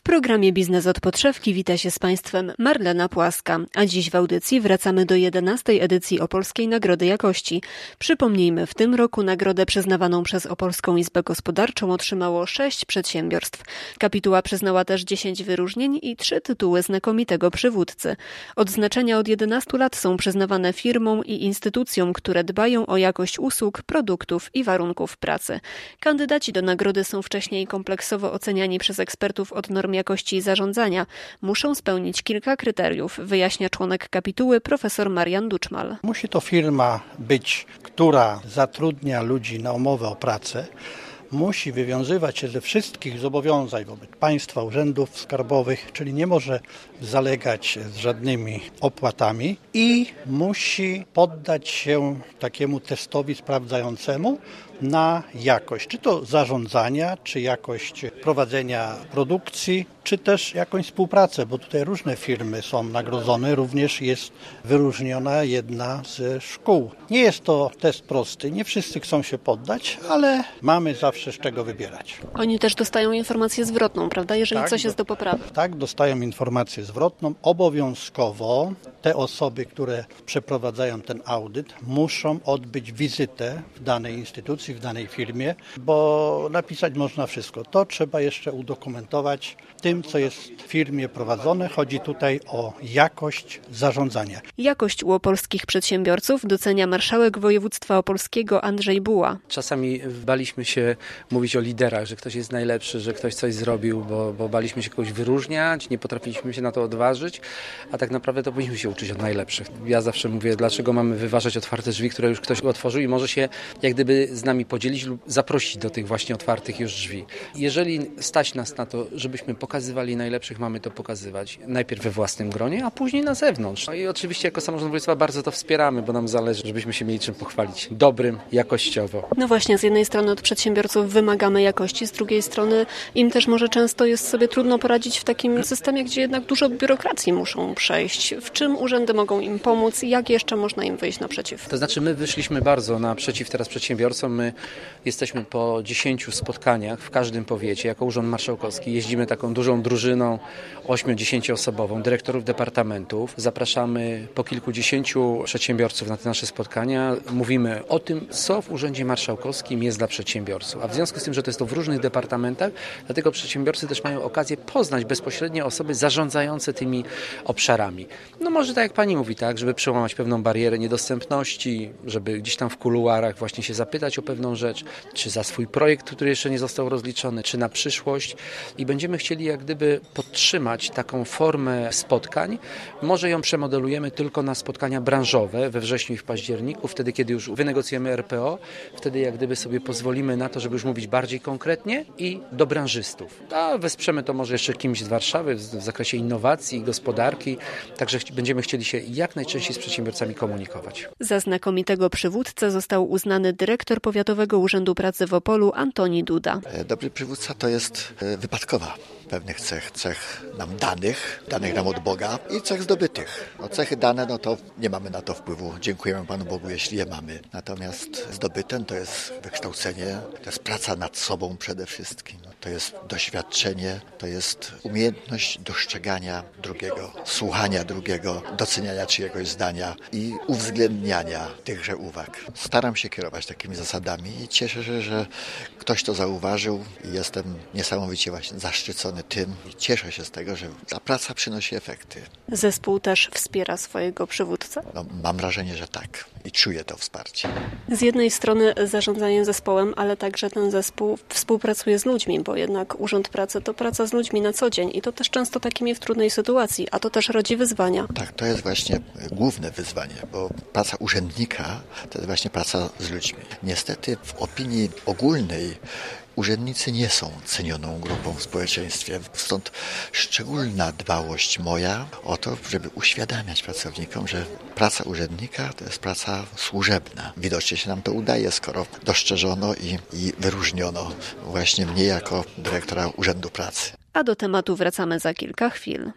programie Biznes od podszewki wita się z Państwem Marlena Płaska, a dziś w audycji wracamy do 11. edycji Opolskiej Nagrody Jakości. Przypomnijmy, w tym roku nagrodę przyznawaną przez Opolską Izbę Gospodarczą otrzymało 6 przedsiębiorstw. Kapituła przyznała też 10 wyróżnień i 3 tytuły znakomitego przywódcy. Odznaczenia od 11 lat są przyznawane firmom i instytucjom, które dbają o jakość usług, produktów i warunków pracy. Kandydaci do nagrody są wcześniej kompleksowo oceniani przez ekspertów od norm jakości i zarządzania. Muszą spełnić kilka kryteriów, wyjaśnia członek kapituły profesor Marian Duczmal. Musi to firma być, która zatrudnia ludzi na umowę o pracę, musi wywiązywać się ze wszystkich zobowiązań wobec państwa, urzędów skarbowych, czyli nie może zalegać z żadnymi opłatami i musi poddać się takiemu testowi sprawdzającemu na jakość, czy to zarządzania, czy jakość prowadzenia produkcji, czy też jakąś współpracę, bo tutaj różne firmy są nagrodzone, również jest wyróżniona jedna ze szkół. Nie jest to test prosty, nie wszyscy chcą się poddać, ale mamy zawsze z czego wybierać. Oni też dostają informację zwrotną, prawda, jeżeli coś jest do poprawy? Tak, dostają informację zwrotną. Obowiązkowo te osoby, które przeprowadzają ten audyt, muszą odbyć wizytę w danej instytucji, w danej firmie, bo napisać można wszystko. To trzeba jeszcze udokumentować tym, co jest w firmie prowadzone. Chodzi tutaj o jakość zarządzania. Jakość u opolskich przedsiębiorców docenia marszałek województwa opolskiego Andrzej Buła. Czasami baliśmy się mówić o liderach, że ktoś jest najlepszy, że ktoś coś zrobił, bo baliśmy się kogoś wyróżniać, nie potrafiliśmy się na to odważyć, a tak naprawdę to powinniśmy się uczyć od najlepszych. Ja zawsze mówię, dlaczego mamy wyważać otwarte drzwi, które już ktoś otworzył i może się jak gdyby z nami podzielić lub zaprosić do tych właśnie otwartych już drzwi. Jeżeli stać nas na to, żebyśmy pokazywali najlepszych, mamy to pokazywać najpierw we własnym gronie, a później na zewnątrz. No i oczywiście jako samorząd województwa bardzo to wspieramy, bo nam zależy, żebyśmy się mieli czym pochwalić. Dobrym, jakościowo. No właśnie, z jednej strony od przedsiębiorców wymagamy jakości, z drugiej strony im też może często jest sobie trudno poradzić w takim systemie, gdzie jednak dużo biurokracji muszą przejść. W czym urzędy mogą im pomóc? Jak jeszcze można im wyjść naprzeciw? To znaczy my wyszliśmy bardzo naprzeciw teraz przedsiębiorcom. My jesteśmy po 10 spotkaniach w każdym powiecie jako Urząd Marszałkowski. Jeździmy taką dużą drużyną 8-10 osobową, dyrektorów departamentów. Zapraszamy po kilkudziesięciu przedsiębiorców na te nasze spotkania. Mówimy o tym, co w Urzędzie Marszałkowskim jest dla przedsiębiorców. A w związku z tym, że to jest to w różnych departamentach, dlatego przedsiębiorcy też mają okazję poznać bezpośrednio osoby zarządzające tymi obszarami. No może tak jak pani mówi, tak, żeby przełamać pewną barierę niedostępności, żeby gdzieś tam w kuluarach właśnie się zapytać o pewną rzecz, czy za swój projekt, który jeszcze nie został rozliczony, czy na przyszłość. I będziemy chcieli jak gdyby podtrzymać taką formę spotkań. Może ją przemodelujemy tylko na spotkania branżowe we wrześniu i w październiku, wtedy kiedy już wynegocjujemy RPO, wtedy jak gdyby sobie pozwolimy na to, żeby już mówić bardziej konkretnie i do branżystów. A wesprzemy to może jeszcze kimś z Warszawy w zakresie innowacji, gospodarki, także będziemy chcieli się jak najczęściej z przedsiębiorcami komunikować. Za znakomitego przywódcę został uznany dyrektor Powiatowego Urzędu Pracy w Opolu Antoni Duda. Dobry przywódca to jest wypadkowa pewnych cech nam danych nam od Boga i cech zdobytych. Cechy dane, no to nie mamy na to wpływu. Dziękujemy Panu Bogu, jeśli je mamy. Natomiast zdobyte to jest wykształcenie, to jest praca nad sobą przede wszystkim. To jest doświadczenie, to jest umiejętność dostrzegania drugiego, słuchania drugiego, doceniania czyjegoś zdania i uwzględniania tychże uwag. Staram się kierować takimi zasadami i cieszę się, że ktoś to zauważył i jestem niesamowicie właśnie zaszczycony tym i cieszę się z tego, że ta praca przynosi efekty. Zespół też wspiera swojego przywódcę? Mam wrażenie, że tak i czuję to wsparcie. Z jednej strony zarządzanie zespołem, ale także ten zespół współpracuje z ludźmi, bo jednak Urząd Pracy to praca z ludźmi na co dzień i to też często takimi w trudnej sytuacji, a to też rodzi wyzwania. Tak, to jest właśnie główne wyzwanie, bo praca urzędnika to jest właśnie praca z ludźmi. Niestety w opinii ogólnej urzędnicy nie są cenioną grupą w społeczeństwie, stąd szczególna dbałość moja o to, żeby uświadamiać pracownikom, że praca urzędnika to jest praca służebna. Widocznie się nam to udaje, skoro dostrzeżono i wyróżniono właśnie mnie jako dyrektora Urzędu Pracy. A do tematu wracamy za kilka chwil.